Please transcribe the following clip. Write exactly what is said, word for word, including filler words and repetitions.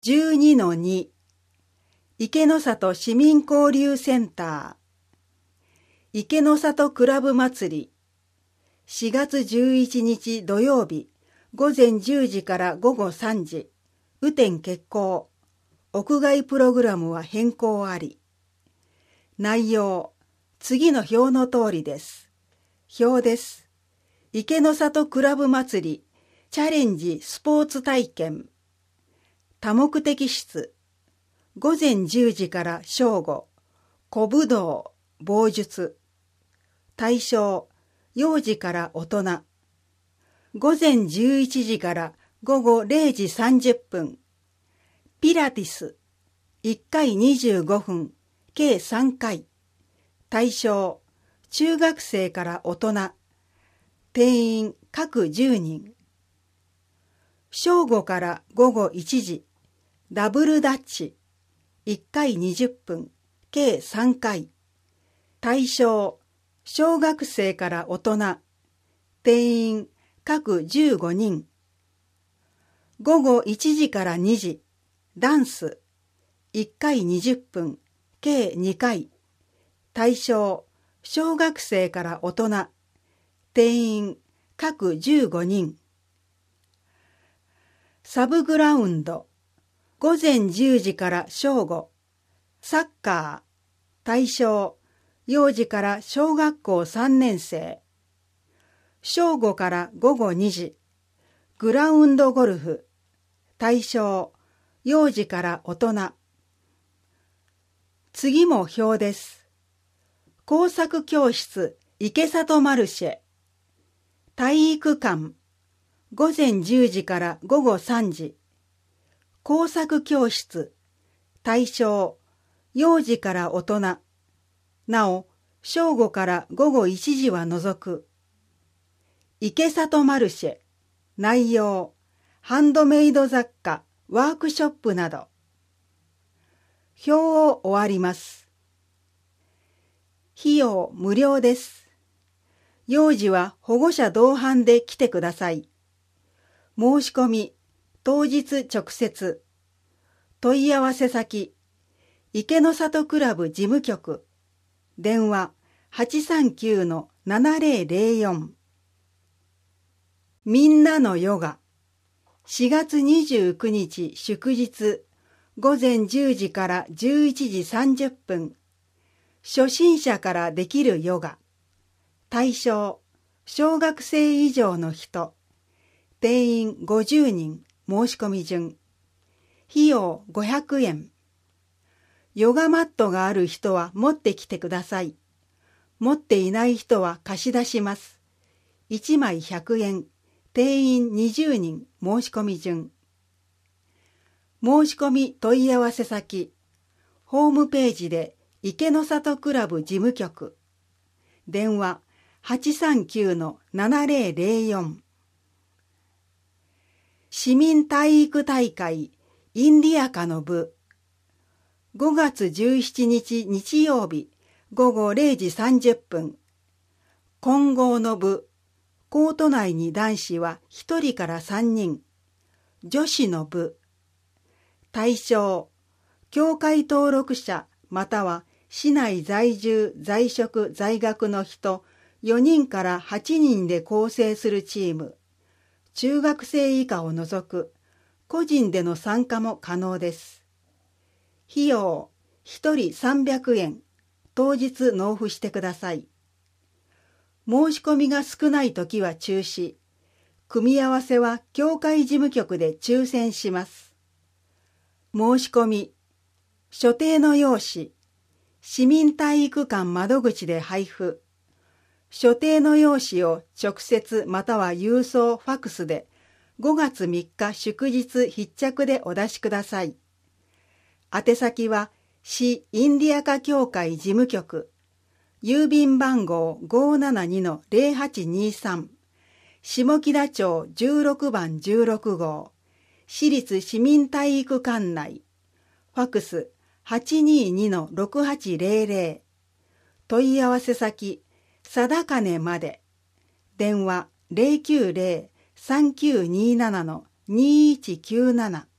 じゅうにのに 池の里市民交流センター池の里クラブ祭りしがつじゅういちにち土曜日ごぜんじゅうじからごごさんじ雨天決行。屋外プログラムは変更あり。内容次の表の通りです。表です。池の里クラブ祭りチャレンジスポーツ体験多目的室ごぜんじゅうじから正午小武道棒術対象幼児から大人ごぜんじゅういちじからごごれいじさんじゅっぷんピラティスいっかいにじゅうごふん計さんかい対象中学生から大人定員各じゅうにん正午からごごいちじダブルダッチいっかいにじゅっぷん計さんかい対象小学生から大人定員各じゅうごにんごごいちじからにじダンスいっかいにじゅっぷん計にかい対象小学生から大人定員各じゅうごにんサブグラウンドごぜんじゅうじから正午サッカー対象幼児から小学校さんねんせい正午からごごにじグラウンドゴルフ対象幼児から大人次も表です。工作教室池里マルシェ体育館ごぜんじゅうじからごごさんじ工作教室対象幼児から大人なお正午からごごいちじは除く池里マルシェ内容ハンドメイド雑貨ワークショップなど表を終わります。費用無料です。幼児は保護者同伴で来てください。申し込み当日直接問い合わせ先池の里クラブ事務局電話 はちさんきゅうのななぜろぜろよん みんなのヨガしがつにじゅうくにち祝日ごぜんじゅうじからじゅういちじさんじゅっぷん初心者からできるヨガ対象小学生以上の人定員ごじゅうにん申し込み順費用ごひゃくえんヨガマットがある人は持ってきてください持っていない人は貸し出しますいちまいひゃくえん定員にじゅうにん申し込み順申し込み問い合わせ先ホームページで池の里クラブ事務局電話 はちさんきゅうのななぜろぜろよん 市民体育大会インディアカの部ごがつじゅうしちにち日曜日ごごれいじさんじゅっぷん混合の部コート内に男子はひとりからさんにん女子の部対象協会登録者または市内在住在職在学の人よにんからはちにんで構成するチーム中学生以下を除く個人での参加も可能です費用ひとりさんびゃくえん当日納付してください申し込みが少ないときは中止組み合わせは協会事務局で抽選します申し込み所定の用紙市民体育館窓口で配布所定の用紙を直接または郵送ファックスでごがつみっか祝日必着でお出しください宛先は市インディアカ協会事務局郵便番号 ごーななにのぜろはちにさん 下木田町じゅうろくばんじゅうろくごう市立市民体育館内ファックス はちにーにのろくはちぜろぜろ 問い合わせ先貞金まで電話 ゼロきゅうゼロ さんきゅうにーななのにーいちきゅうなな